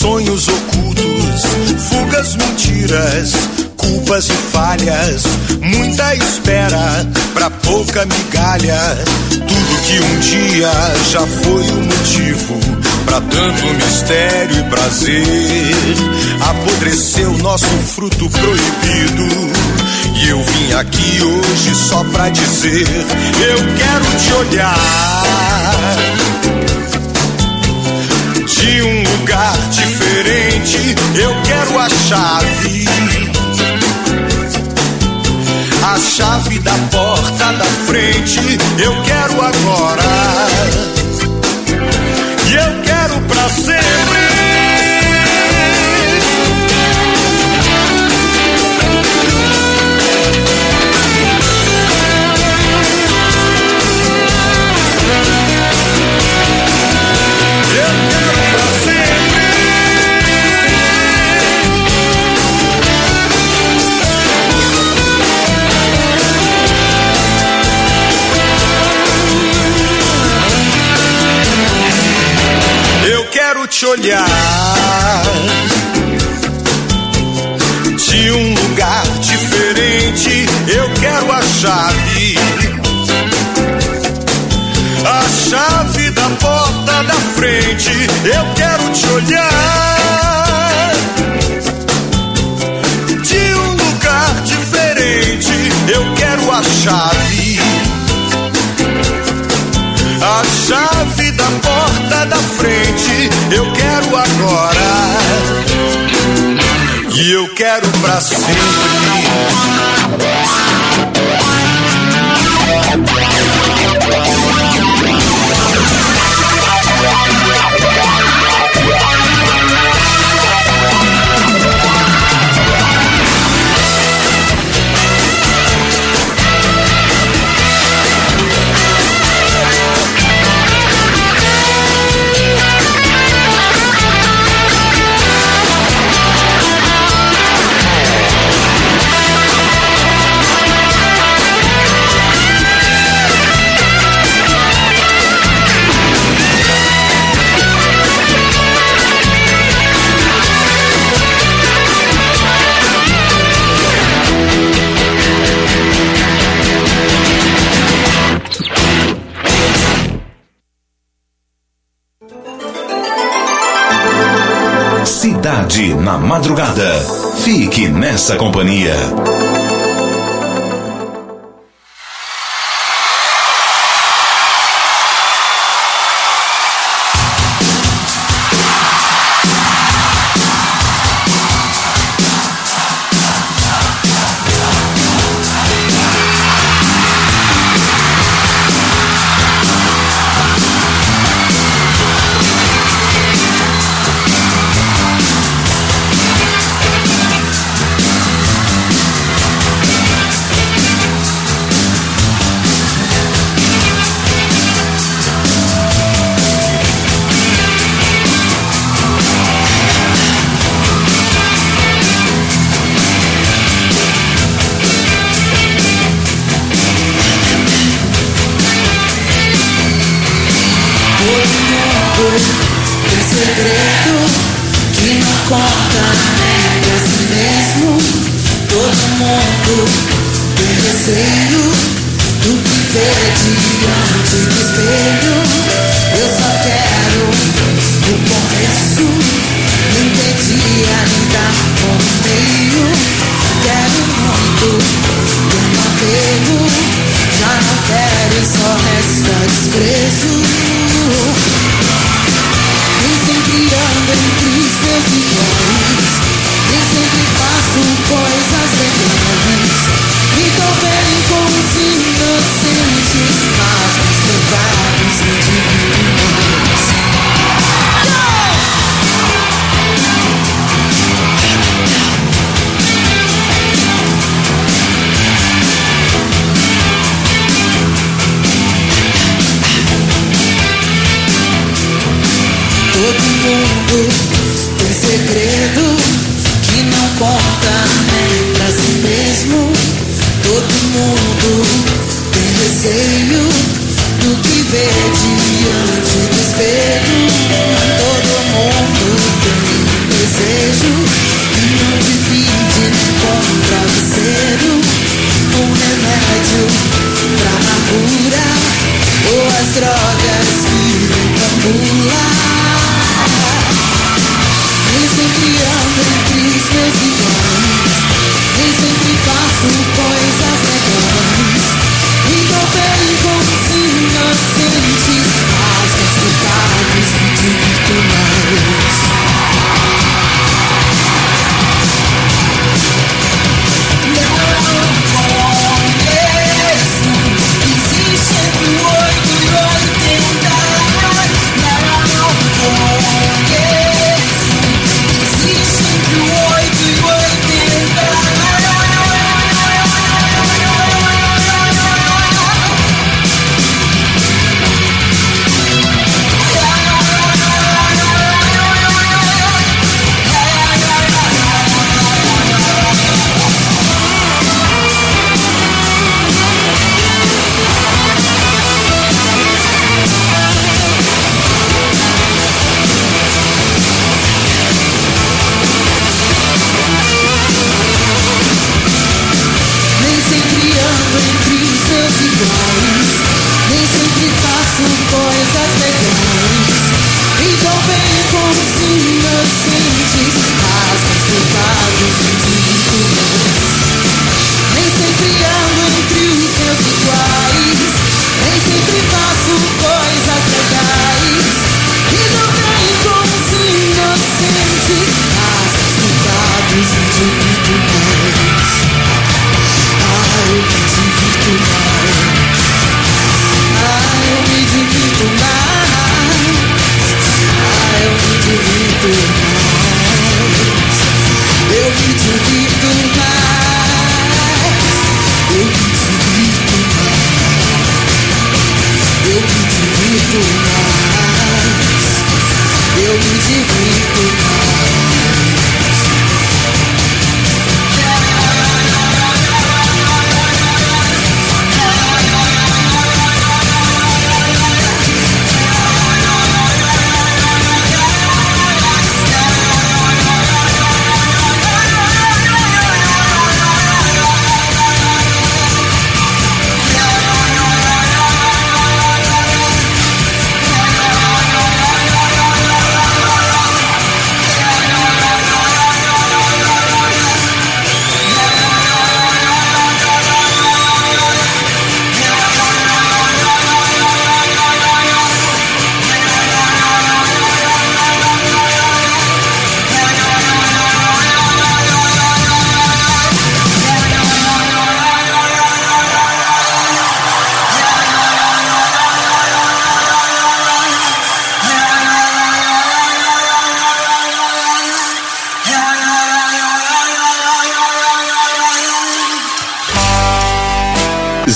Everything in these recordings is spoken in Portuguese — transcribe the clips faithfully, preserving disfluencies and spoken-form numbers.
sonhos ocultos, fugas, mentiras, culpas e falhas, muita espera pra pouca migalha. Tudo que um dia já foi o motivo pra tanto mistério e prazer apodreceu nosso fruto proibido. E eu vim aqui hoje só pra dizer: eu quero te olhar de um lugar diferente. Eu quero a chave, a chave da porta da frente. Eu quero agora, e eu quero pra sempre. Te olhar de um lugar diferente. Eu quero a chave, a chave da porta da frente. Eu quero te olhar de um lugar diferente. Eu quero a chave, a chave da porta da frente. Eu quero agora, e eu quero pra sempre. Cidade na Madrugada. Fique nessa companhia.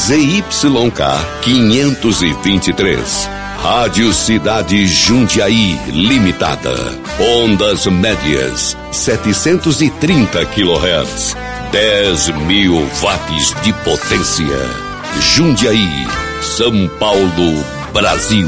Z Y K quinhentos e vinte e três. Rádio Cidade Jundiaí Limitada. Ondas médias setecentos e trinta quilohertz. dez mil watts de potência. Jundiaí, São Paulo, Brasil.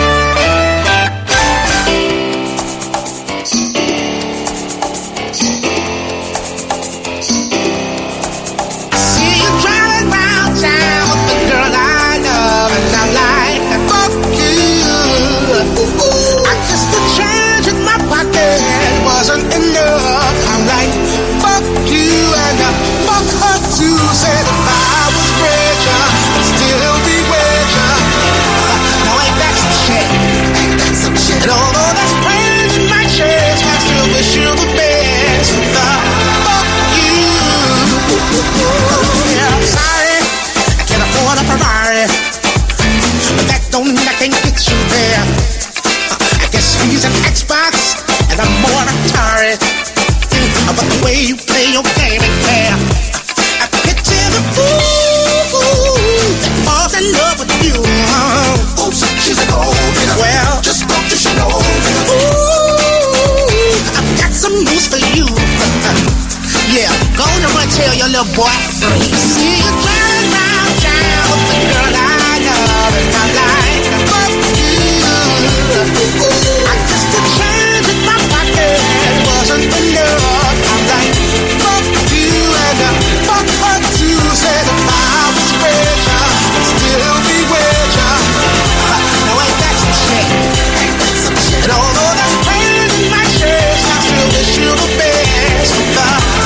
Tell your little boy free. See you driving round town with the girl I love, and I'm like, fuck you. I guess the change in my pocket wasn't enough. I'm like, fuck you, and uh, fuck her too. Said if I was richer, I'd still be with ya. Uh, no, ain't that some shit? Ain't that some shit? And although that's pain in my chest, I still wish you the best. Uh,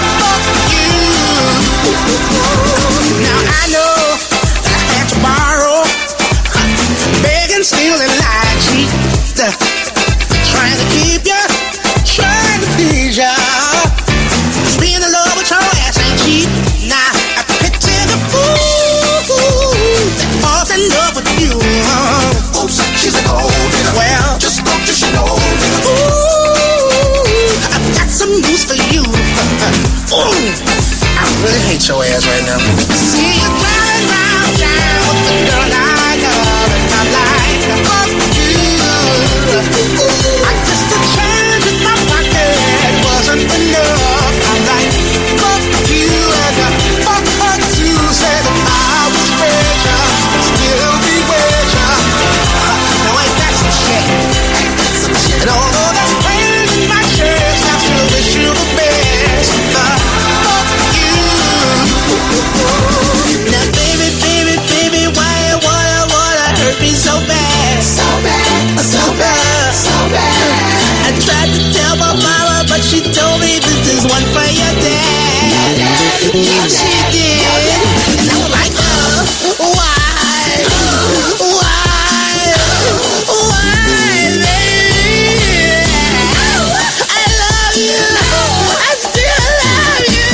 Now I know that I had to borrow, begging, stealing, lying, cheat, uh, trying to keep ya, trying to please ya. Being in love with your ass ain't cheap. Now I picture the fool that falls in love with you. Oops, she's a gold digger. Well, just don't you should know. Ooh, I've got some news for you. Ooh. I really hate your ass right now. See you driving round town with the girl I love, and I'm like, fuck you. I guess the change in my pocket wasn't enough. I'm like, fuck you, and uh, fuck her too. Said if I was richer, I'd still be with ya. Uh, now ain't that some shit? Ain't that some shit? And although that's pain in my chest, I still wish you the best. Uh, Now baby, baby, baby, why you wanna, wanna hurt me so bad? So bad, so bad, so bad. I tried to tell my mama, but she told me this is one for your dad. Yeah, she did. And I was like, uh, why? Why? Why, baby? I love you. I still love you.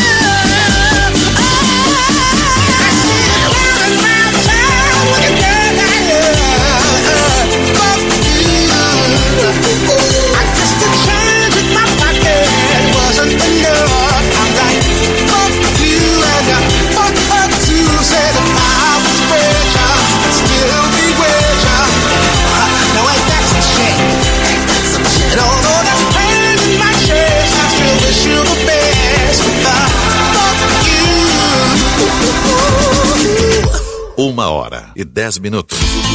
I guess the change in my pocket wasn't enough. I'm like, fuck you, and uh, fuck her too. Said if I was richer, I'd still be with ya. Uh, no, ain't that some shit? Ain't that some shit? And although that's pain in my chest, I still wish you the best. Uh, fuck you. Uma hora e dez minutos.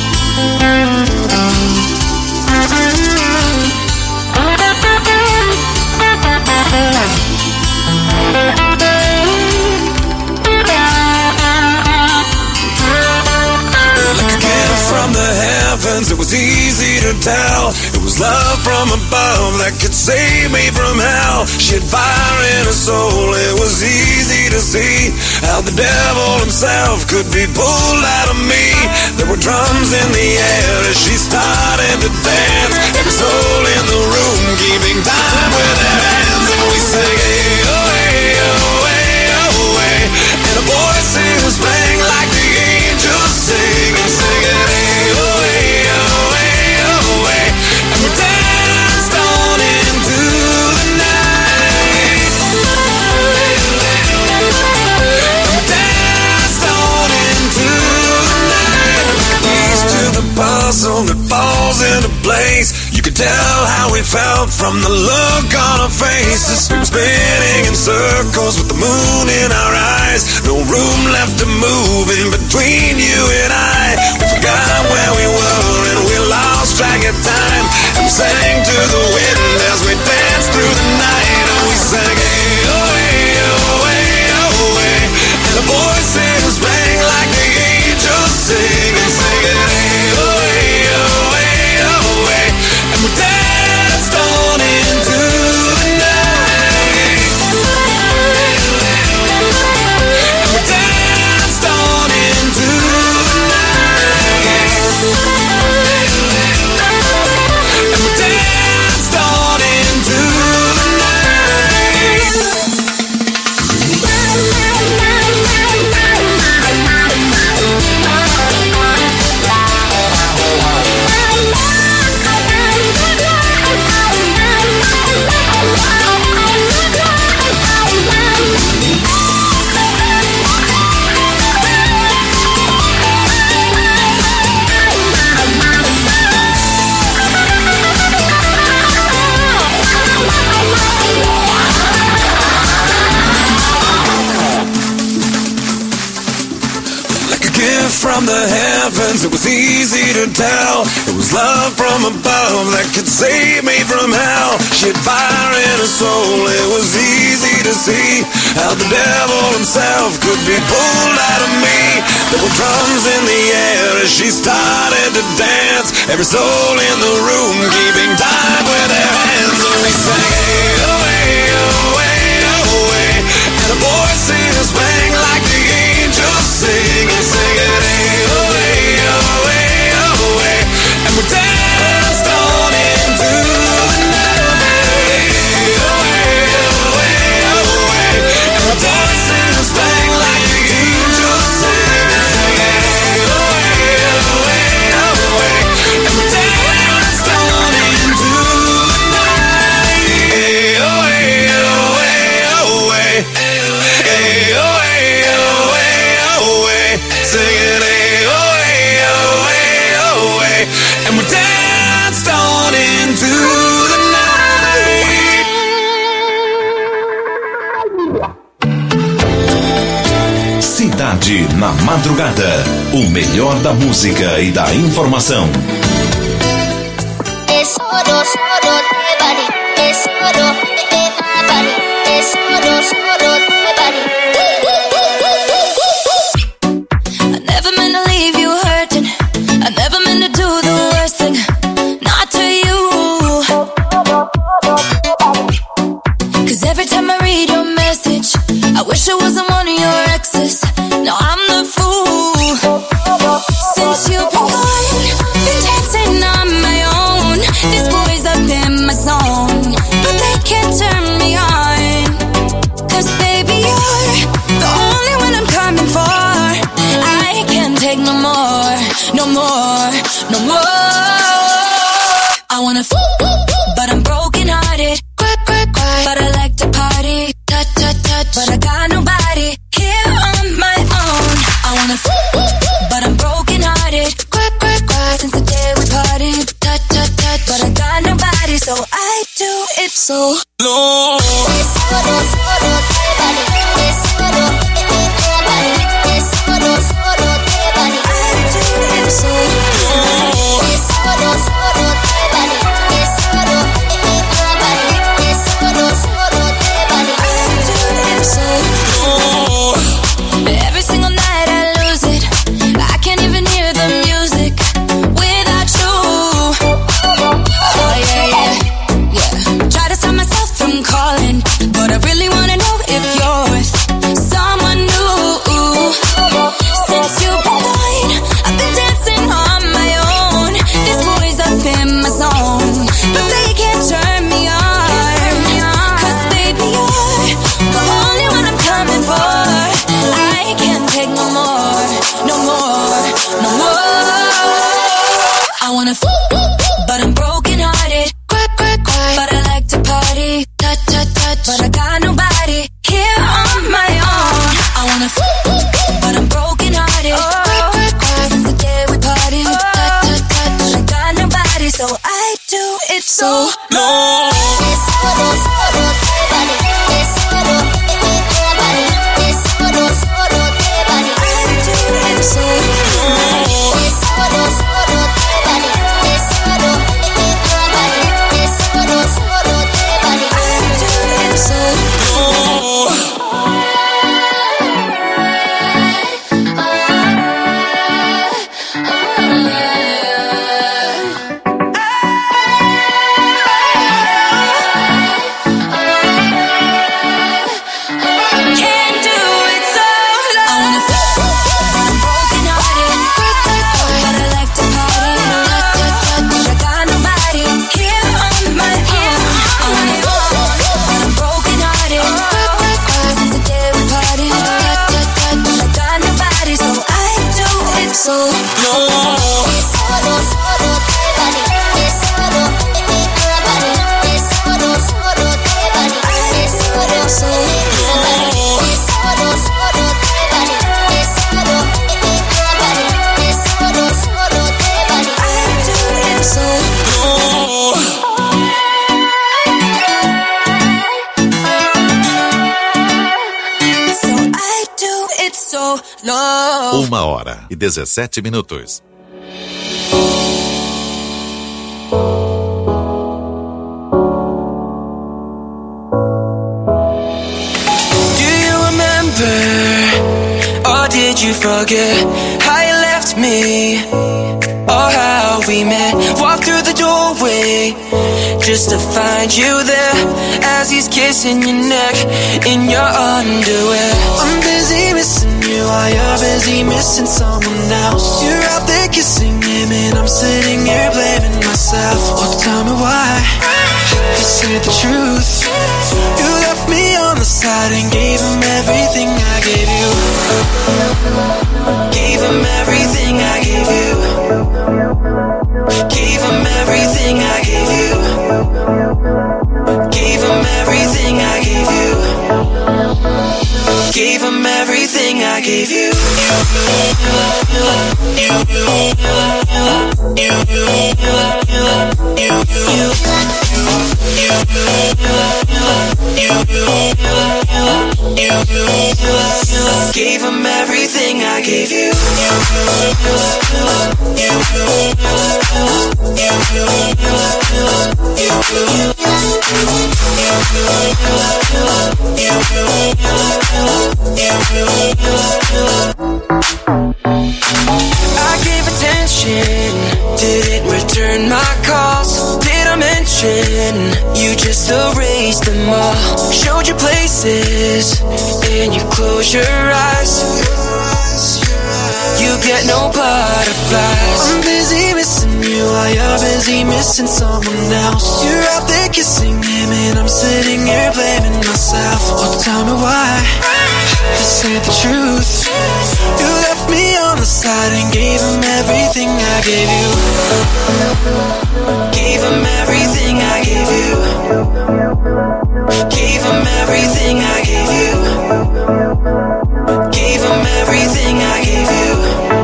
From the heavens, it was easy to tell. It was love from above that could save me from hell. She had fire in her soul, it was easy to see how the devil himself could be pulled out of me. There were drums in the air as she started to dance. Every soul in the room keeping time with their hands. And we sang, hey, oh, hey, oh, hey, oh, hey. And the voices rang like the angels sing and sing it, hey, oh, hey, oh, hey, oh, hey. And we danced on into the night. And we danced on into felt from the look on our faces. We were spinning in circles with the moon in our eyes. No room left to move in between you and I. We forgot where we were and we lost track of time. And we sang to the wind as we danced through the night. And we sang, hey, oh, hey, oh, hey, oh, hey. And the voices rang like the angels sing. And singing, hey, oh, hey, oh, hey, oh, hey. And we danced on into the night. And we danced on into the night. And we danced on into the night. From the heavens, it was easy to tell. It was love from above that could save me from hell. She had fire in her soul, it was easy to see how the devil himself could be pulled out of me. There were drums in the air as she started to dance. Every soul in the room keeping time with their hands. And we sang, hey, oh, hey, oh, hey, oh, hey. And the voices rang like the angels sing. And singing, hey, oh, hey, oh, hey, oh, hey. And we danced on into the night. Hey, oh, hey, oh, hey, oh, hey. And the voices rang like the angels sing. And singing, hey, oh, hey, oh, hey, oh, hey. And we danced on into the night. Hey, oh, hey, oh, hey, oh, hey. Hey, oh, hey, oh, hey, oh, hey. Singing, hey, oh, hey, oh, hey, oh, hey. And we danced on into the night. Cidade na Madrugada. O melhor da música e da informação. I never meant to leave you hurting. I never meant to do the worst thing. Not to you. Cause every time I read your message, I wish I wasn't one of your exes. Now I'm the fool. Since you've been gone, been dancing on my own. These boys up in my zone, but they can't turn me on. Cause baby, you're the only one I'm coming for. I can't take no more, no more, no more. I wanna f***, but I'm broken hearted. Cry, cry, cry, but I like to party. Touch, touch, touch, but I got nobody here on my own. I wanna f***, but I'm broken hearted. Cry, cry, cry, since the day we parted. Touch, touch, touch, but I got nobody, so I do it so low. Every single night I lose it. I can't even hear the music without you. Oh yeah, yeah, yeah. Try to stop myself from calling, but I really wanna know if you're with someone new. Since you've been gone, I've been dancing on my own. These boys up in my zone, but they can't turn me on. Cause baby, you're the only one I'm coming for. I can't take no more, no more, no more. I wanna f***, but I'm broken hearted. Cry, cry, cry, but I like to party. Touch, touch, touch, but I got nobody here on my own. I wanna f***, but I'm broken hearted. Cry, cry, cry, since the day we parted. Touch, touch, touch, but I got nobody, so I do it so low. no, no. Uma hora e dezessete minutos. Or did you forget how you left me? Or how we met? Walked through the doorway just to find you there as he's kissing your neck in your underwear. I'm busy missing you while you're busy missing someone else. You're out there kissing him and I'm sitting here blaming myself. Oh, tell me why. This ain't the truth. You left me on the side and gave him everything I gave you. Gave him everything I gave you. Gave him everything I gave you. Gave him everything I gave you. Gave him everything I gave you. Gave him everything I gave you. I gave attention, didn't return my calls. Did I mention you just erased them all? Showed you places and you close your eyes. You get no butterflies. I'm busy missing you while you're busy missing someone else. You're out there kissing him and I'm sitting here blaming myself. Oh, tell me why. This ain't the truth. You left me on the side and gave him everything I gave you. Gave him everything I gave you. Gave him everything I gave you. Gave him everything I gave you.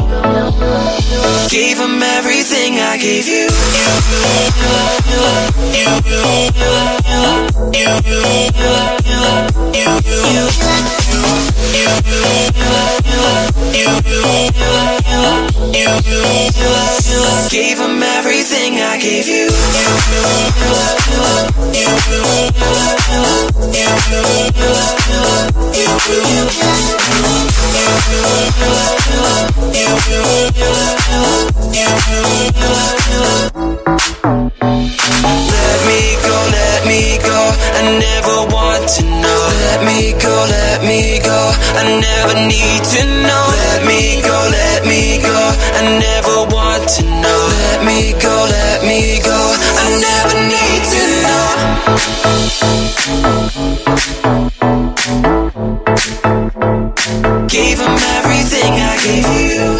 Gave him everything I gave you. Gave him everything I gave you. Let me go, let me go, I never want to know. Let me go, let me go, I never need to know. Let me go, let me go, I never want to know. Let me go, let me go, I never need to know. Gave him everything I gave you.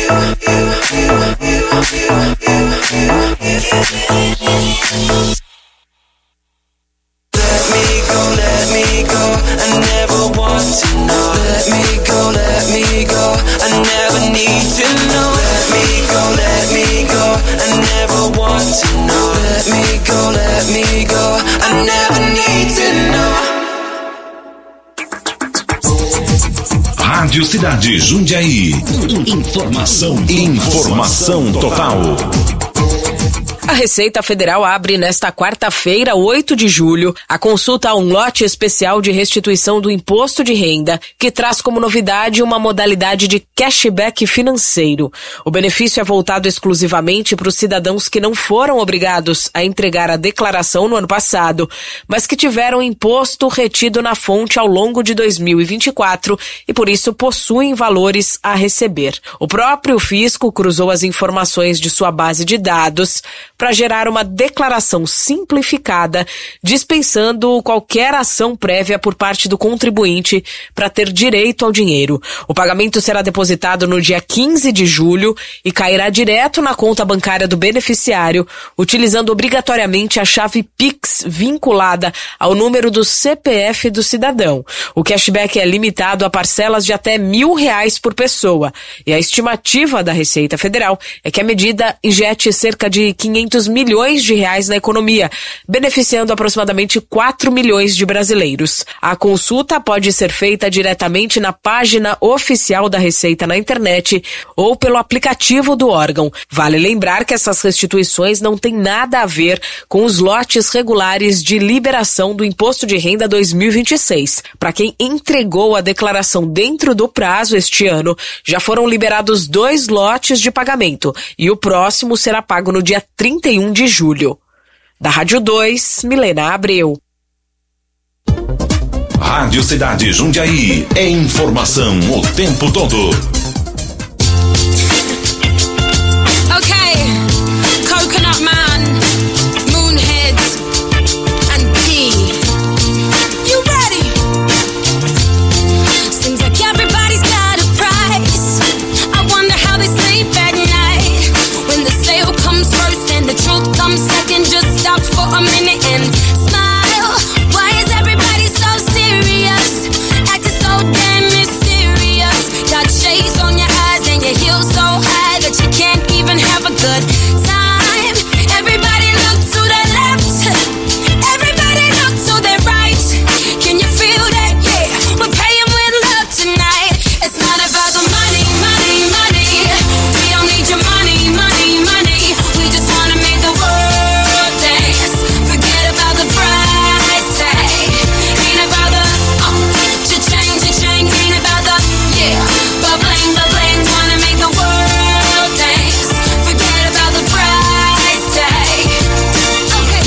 Let me go, let me go, I never want to know. Let me go, let me go, I never need to know. Let me go, let me go, I never want to know. Let me go, let me go, I never need to know. Rádio Cidade Jundiaí. Informação, informação total. A Receita Federal abre nesta quarta-feira, oito de julho, a consulta a um lote especial de restituição do imposto de renda, que traz como novidade uma modalidade de cashback financeiro. O benefício é voltado exclusivamente para os cidadãos que não foram obrigados a entregar a declaração no ano passado, mas que tiveram imposto retido na fonte ao longo de dois mil e vinte e quatro e, por isso, possuem valores a receber. O próprio fisco cruzou as informações de sua base de dados para gerar uma declaração simplificada, dispensando qualquer ação prévia por parte do contribuinte para ter direito ao dinheiro. O pagamento será depositado no dia quinze de julho e cairá direto na conta bancária do beneficiário, utilizando obrigatoriamente a chave Pix vinculada ao número do C P F do cidadão. O cashback é limitado a parcelas de até mil reais por pessoa e a estimativa da Receita Federal é que a medida injete cerca de quinhentos quinhentos milhões de reais na economia, beneficiando aproximadamente quatro milhões de brasileiros. A consulta pode ser feita diretamente na página oficial da Receita na internet ou pelo aplicativo do órgão. Vale lembrar que essas restituições não têm nada a ver com os lotes regulares de liberação do Imposto de Renda dois mil e vinte e seis. Para quem entregou a declaração dentro do prazo este ano, já foram liberados dois lotes de pagamento e o próximo será pago no dia trinta e um de julho. Da Rádio dois, Milena Abreu. Rádio Cidade Jundiaí. É informação o tempo todo. Okay, Coconut Man, Moonhead, and P. You ready? Seems like everybody's got a price. I wonder how they sleep at night. When the sale comes first and the truth comes second, just stop for a minute and smile. Why is everybody so serious? Acting so damn mysterious. Got shades on your eyes and your heels so high that you can't even have a good time. Everybody look to the left. Everybody look to their right. Can you feel that? Yeah, we're paying with love tonight. It's not about the money, money, money. We don't need your money, money, money. We just wanna make the world dance. Forget about the price tag. Ain't about the uh, cha-ching, cha-ching. Ain't about the yeah, but bling, but bling. Wanna make the world dance. Forget about the price tag. Okay,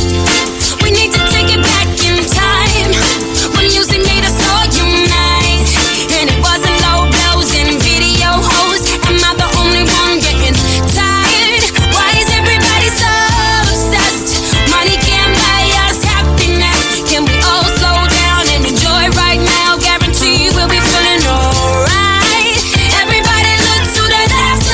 we need to take it back in time when music made us all unite, and it wasn't low blows and video hoes. Am I the only one getting tired? Why is everybody so obsessed? Money can't buy us happiness. Can we all slow down and enjoy right now? Guarantee we'll be feeling alright. Everybody look to the left.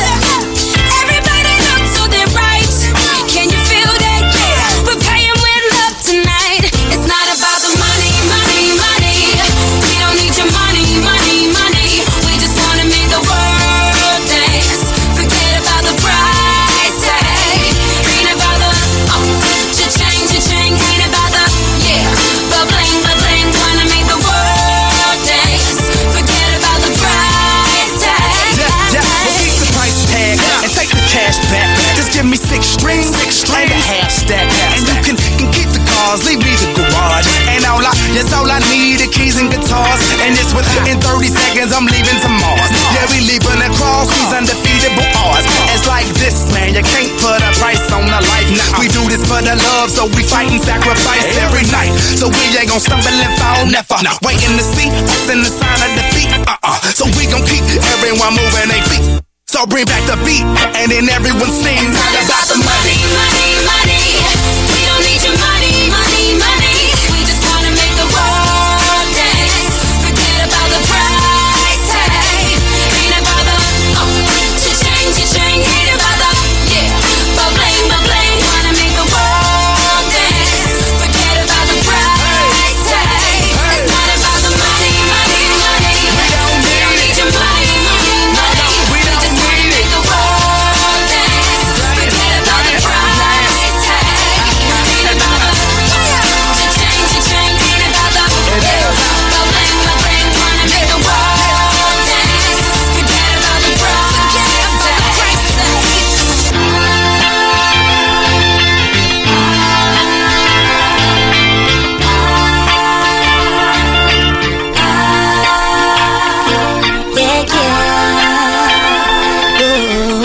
Everybody look to the right. Can you feel that? Yeah, we're paying with love tonight. It's not about the money, money, money. We don't need your money, money, money. We just wanna make the world dance. Forget about the price tag. Ain't about the uh, cha-ching, cha-ching. Ain't about the yeah, but bling, but bling. Wanna make the world dance. Forget about the price tag. Yeah, yeah, we'll keep the price tag and take the cash back. Just give me six strings, six strings, and a half stack. And you can, can keep the cars, leave me the garage. And all I, that's all I need, the keys and guitars. And it's within thirty seconds, I'm leaving to Mars. Yeah, we leaving across these undefeatable odds. It's like this, man, you can't put a price on a life. Now we do this for the love, so we fight and sacrifice every night. So we ain't gon' stumble and fall, never. Waiting to see us in the sign of defeat. Uh-uh. So we gon' keep everyone moving their feet. So bring back the beat, and then everyone sings. Not about the money, money, money. We don't need your money, money, money. We just wanna make the world dance. Forget about the price tag. Ain't about the uh, cha-ching, cha-ching. Ain't about the yeah, but bling, but bling. Wanna make the world dance. Forget about the price tag. It's not about the money, money, money. We don't need your money, money, money. We just wanna make the world dance. Forget about the price tag. Ain't about the cha-ching, cha-ching. Ain't about the yeah, but bling, but bling. Wanna make the world dance. Forget about the price tag. Yeah, yeah. Ooh.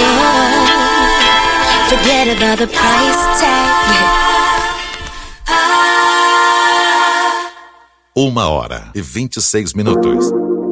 Forget about the price tag. Uma hora e vinte e seis minutos.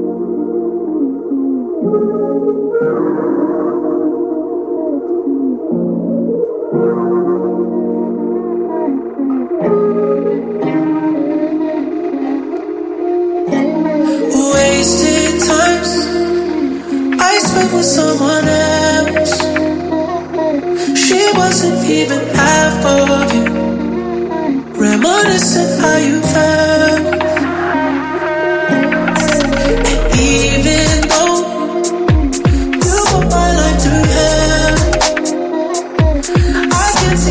Wasted times I spent with someone else. She wasn't even half of you. Reminiscing how you felt. And even though you put my life through hell, I can see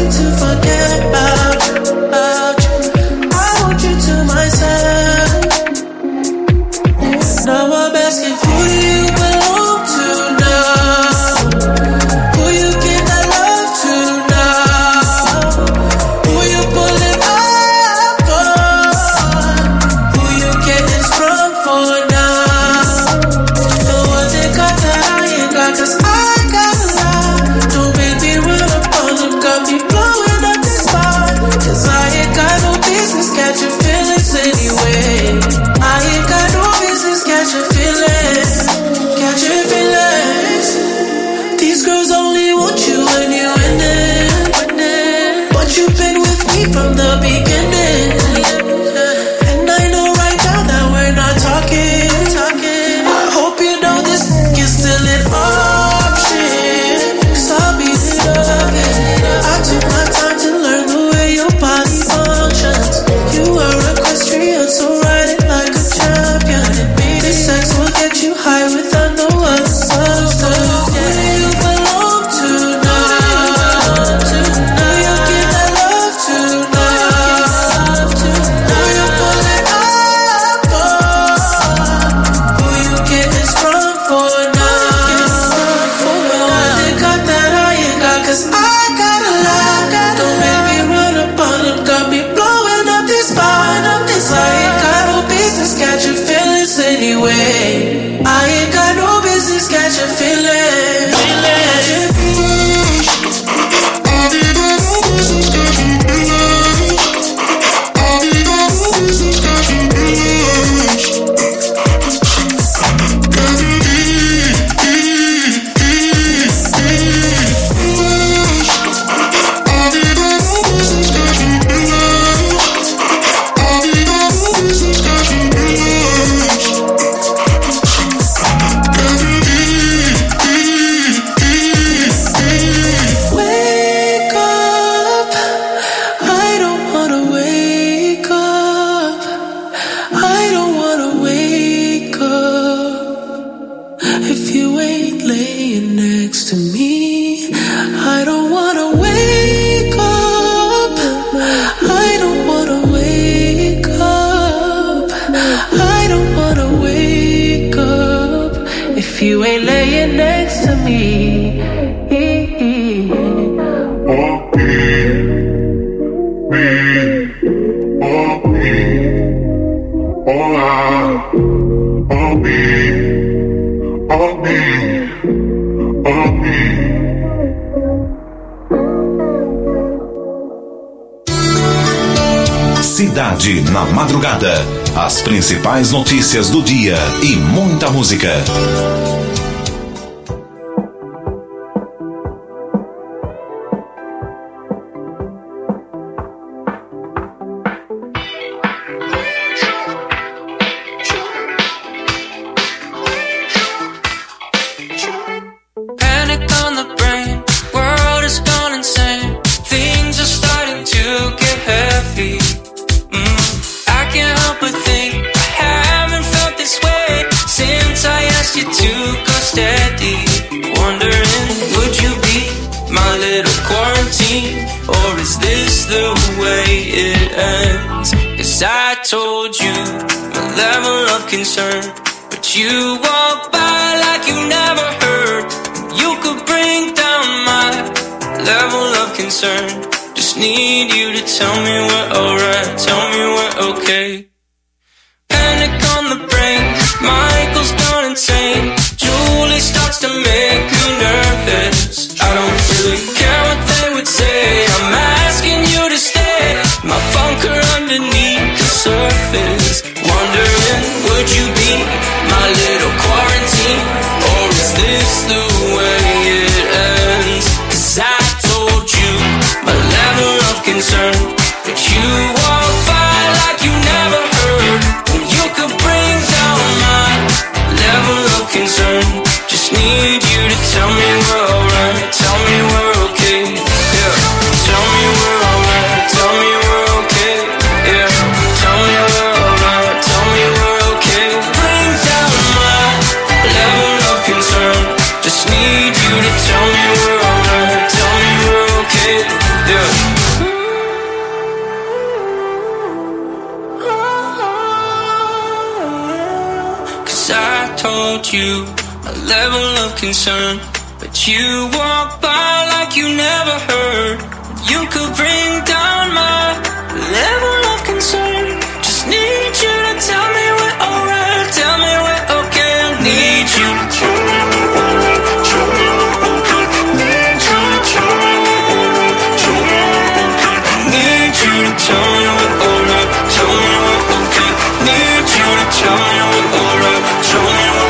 feelings, catch your feelings. These girls only want you when you're winning, but you've been with me from the beginning. And I know right now that we're not talking. I hope you know this is still an option, 'cause I'll be there. I took my time to learn the way your body functions. You are equestrian, so ride it like a champion. This sex will get you high without no other substance. Who do you belong to now? Who you give that love to now? Who you pulling up for? Who you getting sprung for now? One thing got that I ain't got, 'cause I got a lot. Don't make me run up on them, got me blowing up this spine, up this. I ain't got no business catching feelings anyway. I ain't got no business catching feelings. Catching feelings. Wake up, I don't wanna wake up. I don't wanna wake up. If you ain't laying next to me, I don't wanna wake up. I don't wanna wake up. I don't wanna wake up. If you ain't laying next to me. Cidade na Madrugada. As principais notícias do dia e muita música. Panic on the brain, world has gone insane. Things are starting to get heavy. Mm, I can't help but think I haven't felt this way since I asked you to go steady. Wondering, would you be my little quarantine, or is this the way it ends? 'Cause I told you my level of concern, but you walk by like you never heard. You could bring down my level of concern. Just need you to tell me we're alright, tell me we're okay. Panic on the brain, Michael's gone insane. Julie starts to make me nervous. I don't really care what they would say. I'm asking you to stay, my bunker underneath the surface. Wondering, would you be my little quarantine, or is this the way it ends? 'Cause I told you my level of concern, but you walk by like you never heard. When you could bring down my level of concern. Just need you to tell me we're alright, tell me we're okay. Yeah, tell me we're alright, tell me we're okay. Yeah, tell me we're alright, tell me we're okay. Bring down my level of concern. Just need you to tell me we're alright, tell me we're okay. Yeah. 'Cause I told you a level of concern, but you walk by like you never heard. You could bring down my level of concern. Just need you to tell me we're alright, tell me we're okay. I need you. Need you to tell me we're alright, tell me we're okay. Need you to tell me we're alright, tell me we're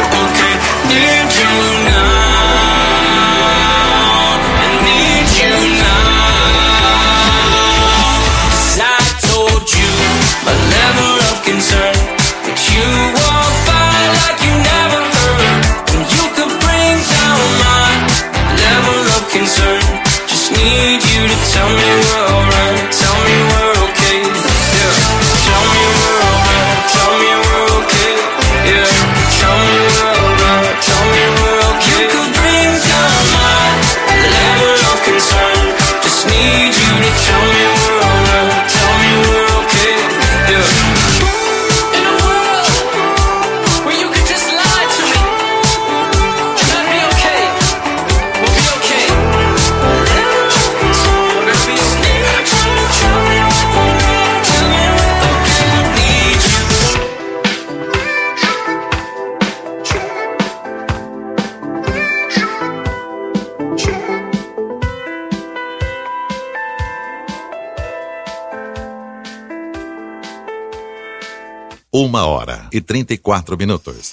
Uma hora e trinta e quatro minutos.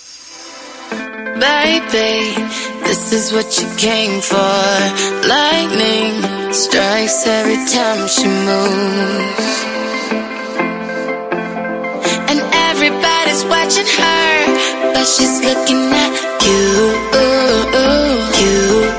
Baby, this is what you came for. Lightning strikes every time she moves, and everybody's watching her, but she's looking at you, you, you,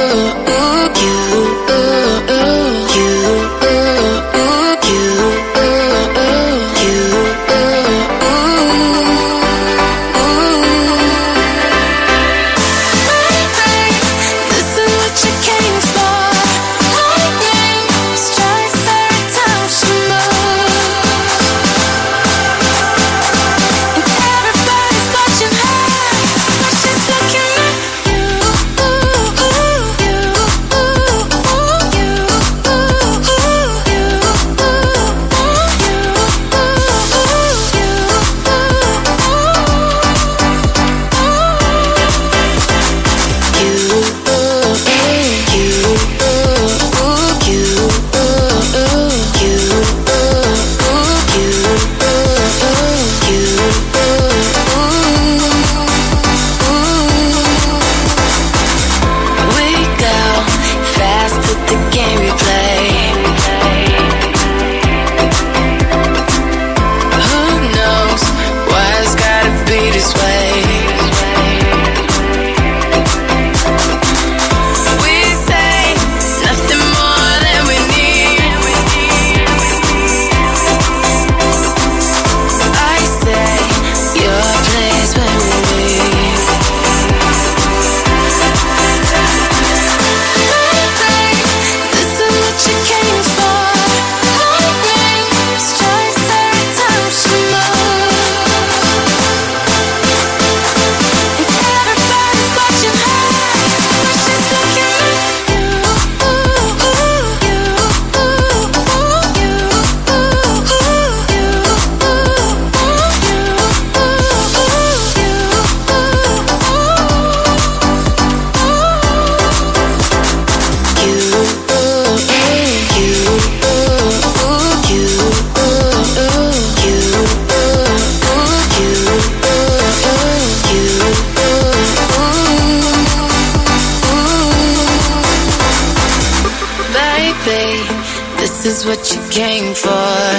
This is what you came for.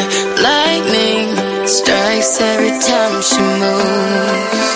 Lightning strikes every time she moves.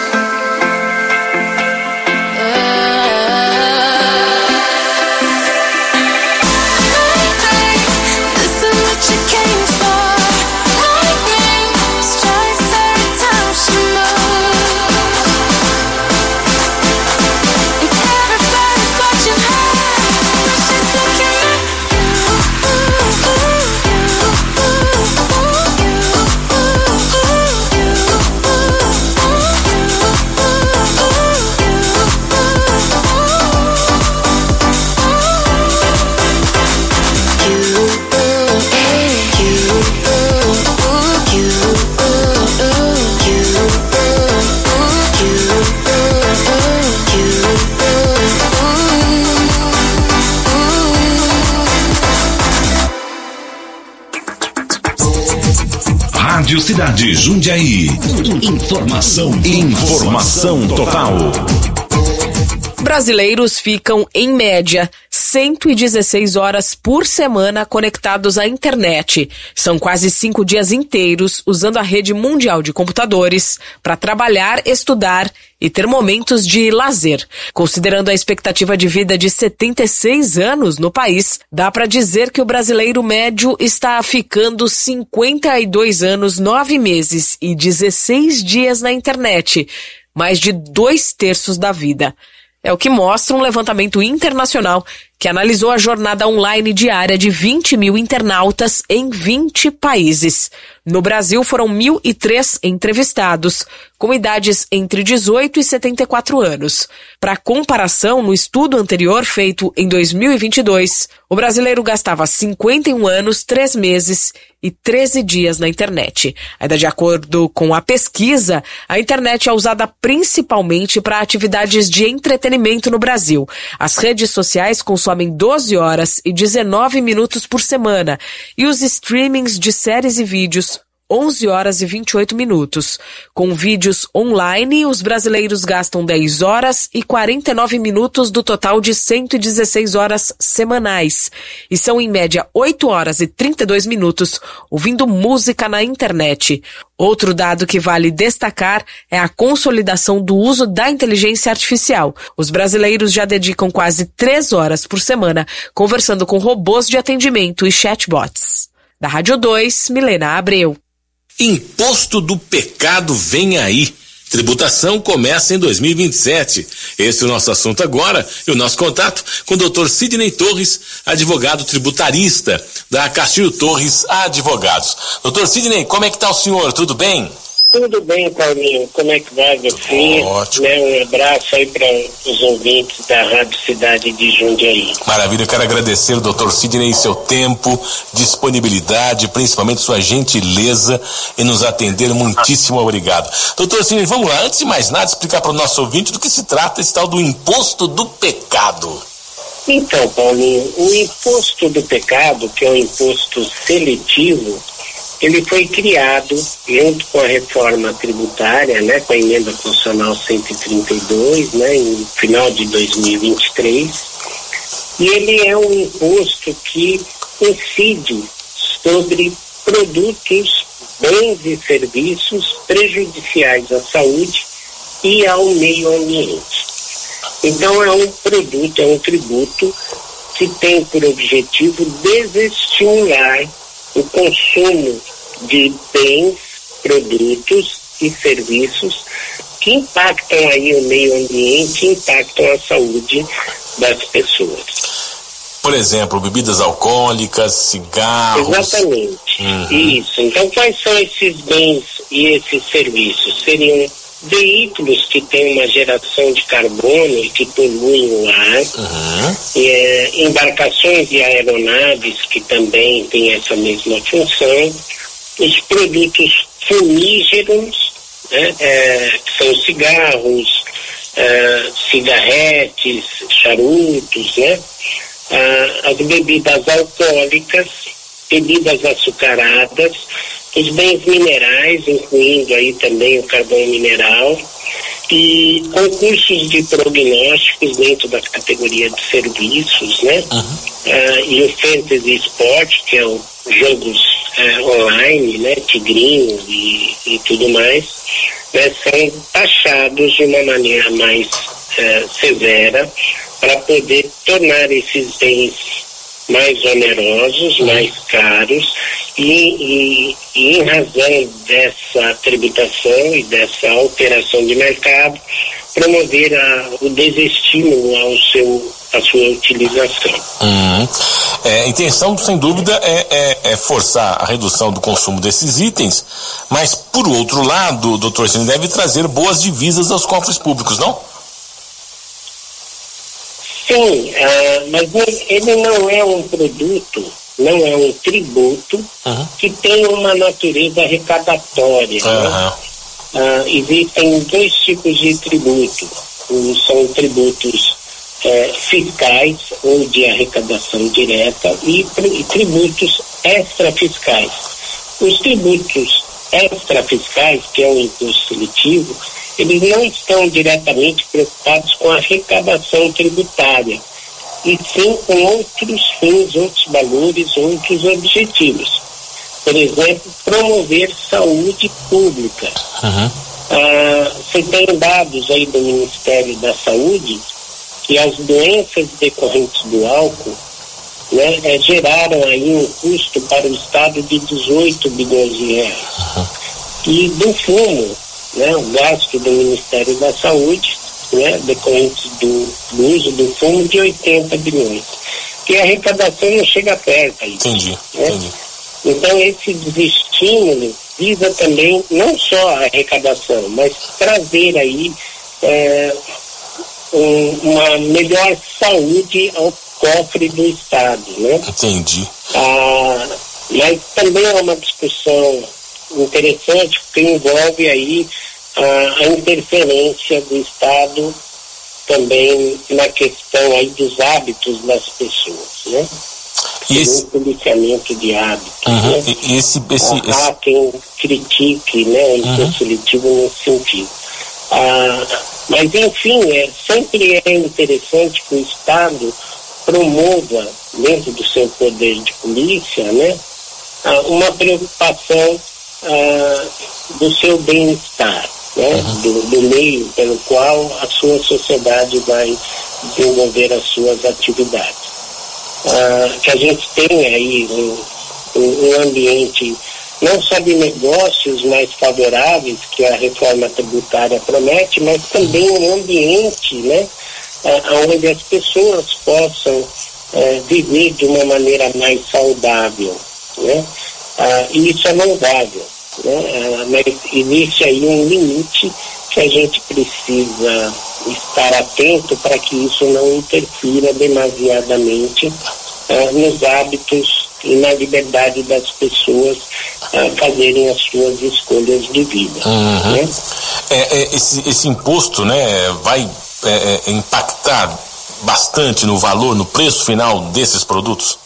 Rádio Cidade Jundiaí. Informação, informação total. Brasileiros ficam, em média, cento e dezesseis horas por semana conectados à internet. São quase cinco dias inteiros usando a rede mundial de computadores para trabalhar, estudar e ter momentos de lazer. Considerando a expectativa de vida de setenta e seis anos no país, dá para dizer que o brasileiro médio está ficando cinquenta e dois anos, nove meses e dezesseis dias na internet, mais de dois terços da vida. É o que mostra um levantamento internacional que analisou a jornada online diária de vinte mil internautas em vinte países. No Brasil foram mil e três entrevistados, com idades entre dezoito e setenta e quatro anos. Para comparação, no estudo anterior feito em dois mil e vinte e dois, o brasileiro gastava cinquenta e um anos, três meses e treze dias na internet. Ainda de acordo com a pesquisa, a internet é usada principalmente para atividades de entretenimento no Brasil. As redes sociais consomem doze horas e dezenove minutos por semana e os streamings de séries e vídeos onze horas e vinte e oito minutos. Com vídeos online, os brasileiros gastam dez horas e quarenta e nove minutos do total de cento e dezesseis horas semanais. E são, em média, oito horas e trinta e dois minutos ouvindo música na internet. Outro dado que vale destacar é a consolidação do uso da inteligência artificial. Os brasileiros já dedicam quase três horas por semana conversando com robôs de atendimento e chatbots. Da Rádio dois, Milena Abreu. Imposto do pecado vem aí. Tributação começa em dois mil e vinte e sete. Esse é o nosso assunto agora e o nosso contato com o doutor Sidney Torres, advogado tributarista da Castilho Torres Advogados. doutor Sidney, como é que está o senhor? Tudo bem? Tudo bem, Paulinho. Como é que vai você? Ótimo. Né, um abraço aí para os ouvintes da Rádio Cidade de Jundiaí. Maravilha, eu quero agradecer, doutor Sidney, seu tempo, disponibilidade, principalmente sua gentileza em nos atender. Muitíssimo obrigado. doutor Sidney, vamos lá. Antes de mais nada, explicar para o nosso ouvinte do que se trata esse tal do imposto do pecado. Então, Paulinho, o imposto do pecado, que é um imposto seletivo, ele foi criado junto com a reforma tributária, né, com a emenda constitucional cento e trinta e dois, né, em final de dois mil e vinte e três, e ele é um imposto que incide sobre produtos, bens e serviços prejudiciais à saúde e ao meio ambiente. Então é um produto, é um tributo que tem por objetivo desestimular o consumo de bens, produtos e serviços que impactam aí o meio ambiente, impactam a saúde das pessoas. Por exemplo, bebidas alcoólicas, cigarros. Exatamente. Uhum. Isso. Então, quais são esses bens e esses serviços? Seriam veículos que têm uma geração de carbono e que poluem o ar, uhum. é, embarcações e aeronaves que também têm essa mesma função, os produtos fumígeros, né, é, que são cigarros, é, cigarretes, charutos, né, ah, as bebidas alcoólicas, bebidas açucaradas, os bens minerais, incluindo aí também o carvão mineral, e concursos de prognósticos dentro da categoria de serviços, né? Uhum. Ah, e o Fantasy Sport, que é o jogos ah, online, né? Tigrinho e, e tudo mais, né? São taxados de uma maneira mais ah, severa para poder tornar esses bens mais onerosos, mais caros, e, e, e em razão dessa tributação e dessa alteração de mercado, promover a, o desestímulo ao seu, à sua utilização. Uhum. É, a intenção, sem dúvida, é, é, é forçar a redução do consumo desses itens, mas, por outro lado, doutor Sidney, deve trazer boas divisas aos cofres públicos, não? Sim, uh, mas ele não é um produto, não é um tributo uhum. que tem uma natureza arrecadatória. Uhum. Né? Uh, existem dois tipos de tributo. Um, são tributos uh, fiscais ou de arrecadação direta e, e tributos extrafiscais. Os tributos extrafiscais, que é o imposto seletivo, eles não estão diretamente preocupados com a arrecadação tributária, e sim com outros fins, outros valores, outros objetivos. Por exemplo, promover saúde pública. Uhum. Ah, você tem dados aí do Ministério da Saúde que as doenças decorrentes do álcool, né, é, geraram aí um custo para o Estado de dezoito bilhões de reais. Uhum. E do fumo, né, o gasto do Ministério da Saúde, né, decorrente do, do uso do fumo, de oitenta bilhões. Que a arrecadação não chega perto aí. Entendi, né? entendi. Então, esse desestímulo visa também não só a arrecadação, mas trazer aí é, um, uma melhor saúde ao cofre do Estado, né? Entendi. Ah, mas também é uma discussão interessante, porque envolve aí a, a interferência do Estado também na questão aí dos hábitos das pessoas, né? e esse... um policiamento de hábitos. Uhum. Né? E esse, esse, esse... Há quem critique, né, o imposto uhum. seletivo nesse sentido. Ah, mas, enfim, é, sempre é interessante que o Estado promova, dentro do seu poder de polícia, né, ah, uma preocupação ah, do seu bem-estar, né, uhum. do, do meio pelo qual a sua sociedade vai desenvolver as suas atividades. Ah, que a gente tenha aí um, um ambiente não só de negócios mais favoráveis que a reforma tributária promete, mas também um ambiente, né, onde as pessoas possam é, viver de uma maneira mais saudável, né? Ah, e isso é louvável, né? Ah, mas existe aí um limite que a gente precisa estar atento para que isso não interfira demasiadamente ah, nos hábitos e na liberdade das pessoas ah, fazerem as suas escolhas de vida. Uhum. Né? É, é, esse, esse imposto, né, vai é, é, impactar bastante no valor, no preço final desses produtos?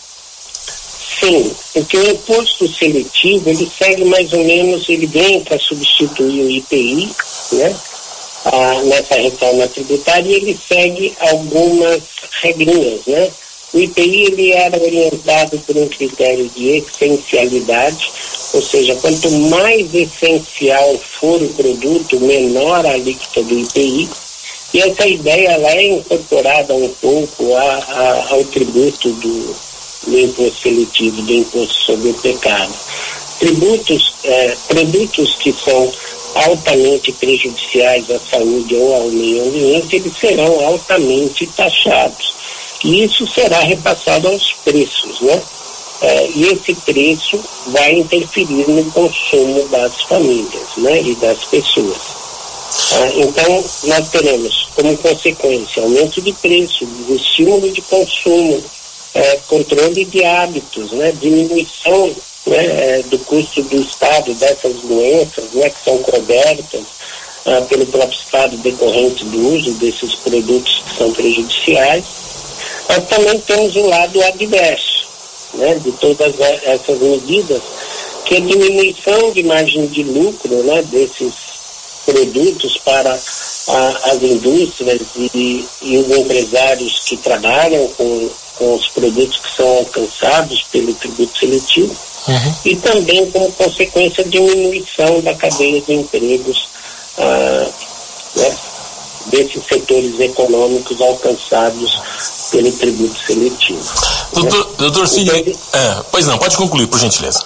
Sim, porque o imposto seletivo, ele segue mais ou menos, ele vem para substituir o I P I, né, ah, nessa reforma tributária, e ele segue algumas regrinhas, né. O I P I, ele era orientado por um critério de essencialidade, ou seja, quanto mais essencial for o produto, menor a alíquota do I P I, e essa ideia, ela é incorporada um pouco a, a, ao tributo do, do imposto seletivo, do imposto sobre o pecado. Tributos, é, produtos que são altamente prejudiciais à saúde ou ao meio ambiente, eles serão altamente taxados. E isso será repassado aos preços, né? É, e esse preço vai interferir no consumo das famílias, né? E das pessoas. Ah, então, nós teremos como consequência aumento de preço, estímulo de consumo, é, controle de hábitos, né? Diminuição, né? do custo do Estado dessas doenças, né? Que são cobertas ah, pelo próprio Estado decorrente do uso desses produtos que são prejudiciais. Nós também temos o lado adverso, né, de todas essas medidas, que é a diminuição de margem de lucro, né, desses produtos para a, as indústrias e, e os empresários que trabalham com, com os produtos que são alcançados pelo tributo seletivo, uhum. e também como consequência a diminuição da cadeia de empregos, ah, né, desses setores econômicos alcançados pelo tributo seletivo. Doutor, né? doutor Sidney, então, é, pois não, pode concluir, por gentileza.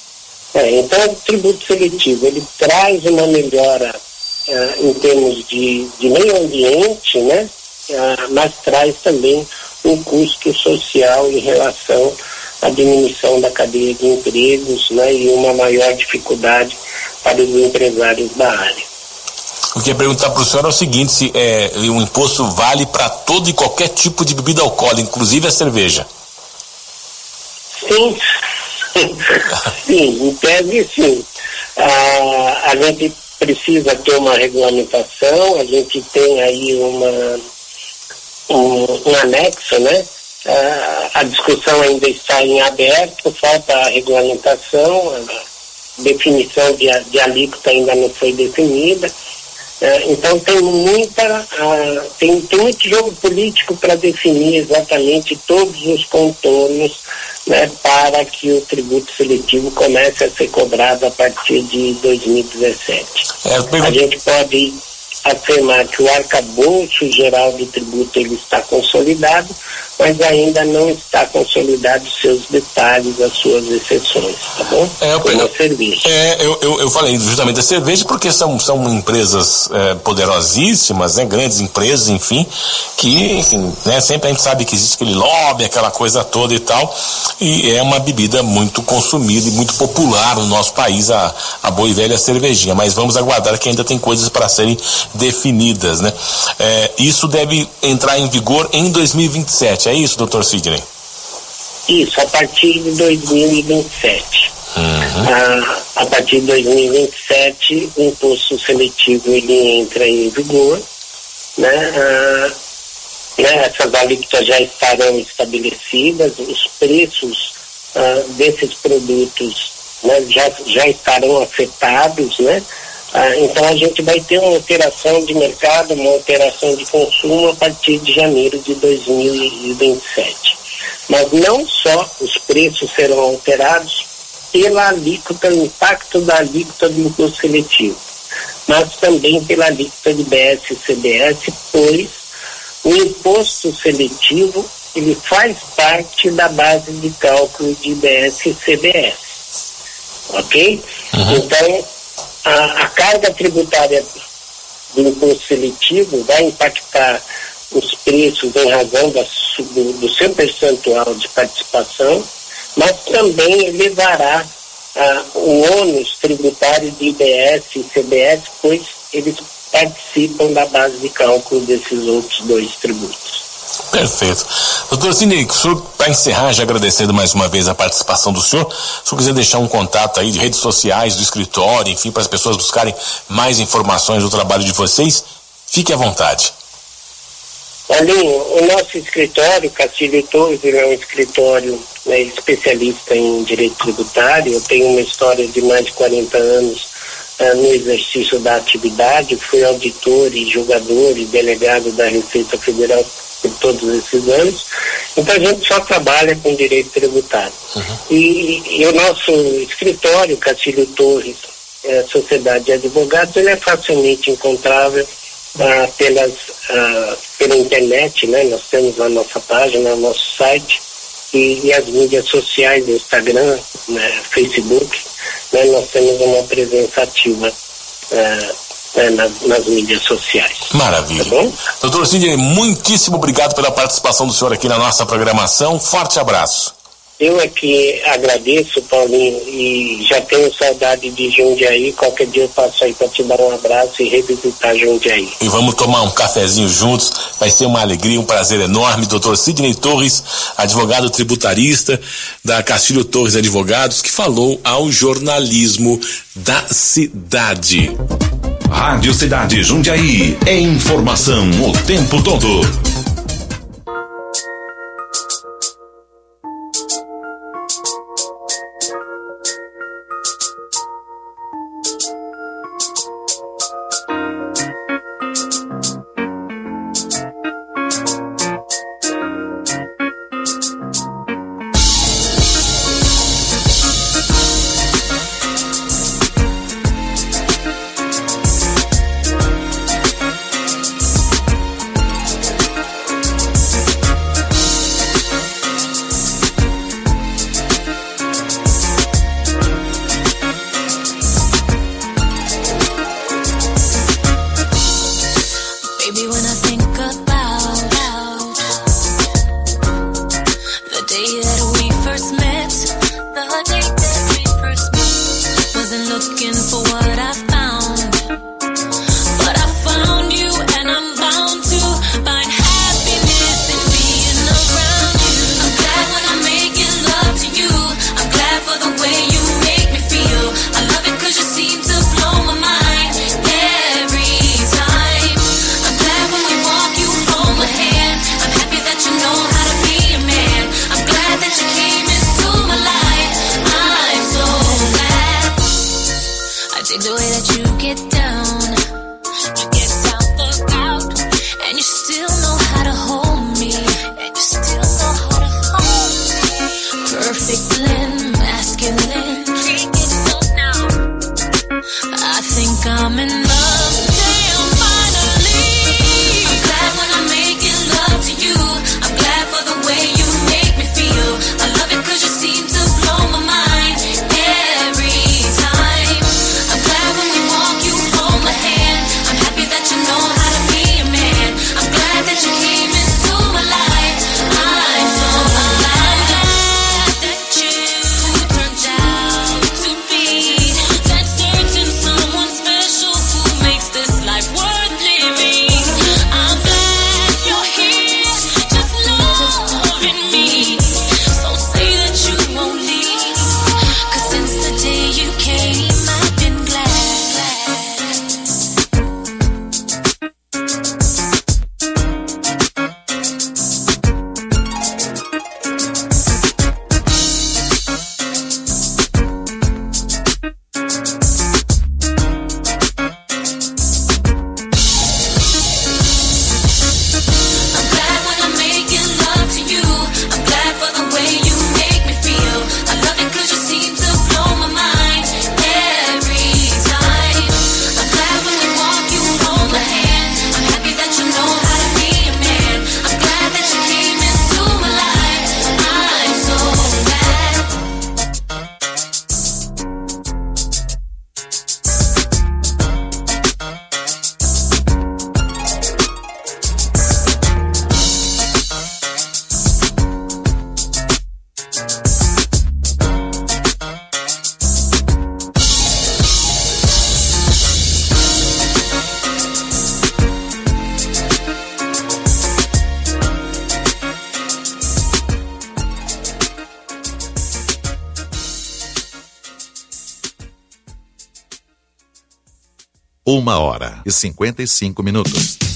É, então, o tributo seletivo, ele traz uma melhora uh, em termos de, de meio ambiente, né? Uh, mas traz também um custo social em relação à diminuição da cadeia de empregos, né? E uma maior dificuldade para os empresários da área. O que eu ia perguntar para o senhor é o seguinte, se é, o imposto vale para todo e qualquer tipo de bebida alcoólica, inclusive a cerveja? Sim, sim, em tese sim. Ah, a gente precisa ter uma regulamentação, a gente tem aí uma, um, um anexo, né? Ah, a discussão ainda está em aberto, falta a regulamentação, a definição de, de alíquota ainda não foi definida. Uh, então tem muita uh, tem, tem muito jogo político para definir exatamente todos os contornos, né, para que o tributo seletivo comece a ser cobrado a partir de dois mil e dezessete. É, pergunto... A gente pode afirmar que o arcabouço geral do tributo ele está consolidado, mas ainda não está consolidado os seus detalhes, as suas exceções, tá bom? É, eu, Como eu, a cerveja. É, eu, eu, eu falei justamente da cerveja porque são, são empresas é, poderosíssimas, né, grandes empresas, enfim, que, enfim, né, sempre a gente sabe que existe aquele lobby, aquela coisa toda e tal, e é uma bebida muito consumida e muito popular no nosso país, a, a boa e velha cervejinha, mas vamos aguardar que ainda tem coisas para serem definidas, né? É, isso deve entrar em vigor em dois mil e vinte e sete, é isso, doutor Sidney? Isso, a partir de dois mil e vinte e sete. Uhum. Ah, a partir de dois mil e vinte e sete, o imposto seletivo ele entra em vigor, né? Ah, né, essas alíquotas já estarão estabelecidas, os preços uh, desses produtos, né, já, já estarão afetados, né? Uh, então a gente vai ter uma alteração de mercado, uma alteração de consumo a partir de janeiro de dois mil e vinte e sete. Mas não só os preços serão alterados pela alíquota, o impacto da alíquota do imposto seletivo, mas também pela alíquota de I B S e C B S, pois o imposto seletivo ele faz parte da base de cálculo de I B S e C B S, ok? Uhum. Então, a, a carga tributária do imposto seletivo vai impactar os preços em razão da, do, do seu percentual de participação, mas também elevará ah, o ônus tributário de I B S e C B S, pois eles participam da base de cálculo desses outros dois tributos. Perfeito. Doutor Sidney, para encerrar, já agradecendo mais uma vez a participação do senhor, se eu quiser deixar um contato aí de redes sociais, do escritório, enfim, para as pessoas buscarem mais informações do trabalho de vocês, fique à vontade. Paulinho, o nosso escritório, Castilho Torres, ele é um escritório, né, especialista em direito tributário. Eu tenho uma história de mais de quarenta anos uh, no exercício da atividade, fui auditor e julgador e delegado da Receita Federal por todos esses anos. Então a gente só trabalha com direito tributário. Uhum. E, e o nosso escritório, Castilho Torres, é, Sociedade de Advogados, ele é facilmente encontrável Uh, pelas, uh, pela internet, né? Nós temos a nossa página, nosso site e, e as mídias sociais, Instagram, né? Facebook, né? Nós temos uma presença ativa uh, né? nas, nas mídias sociais. Maravilha. Tá bom? Doutor Sidney, muitíssimo obrigado pela participação do senhor aqui na nossa programação. Forte abraço. Eu é que agradeço, Paulinho, e já tenho saudade de Jundiaí. Qualquer dia eu passo aí para te dar um abraço e revisitar Jundiaí. E vamos tomar um cafezinho juntos, vai ser uma alegria, um prazer enorme. doutor Sidney Torres, advogado tributarista da Castilho Torres Advogados, que falou ao jornalismo da cidade. Rádio Cidade Jundiaí, é informação o tempo todo. Uma hora e cinquenta e cinco minutos.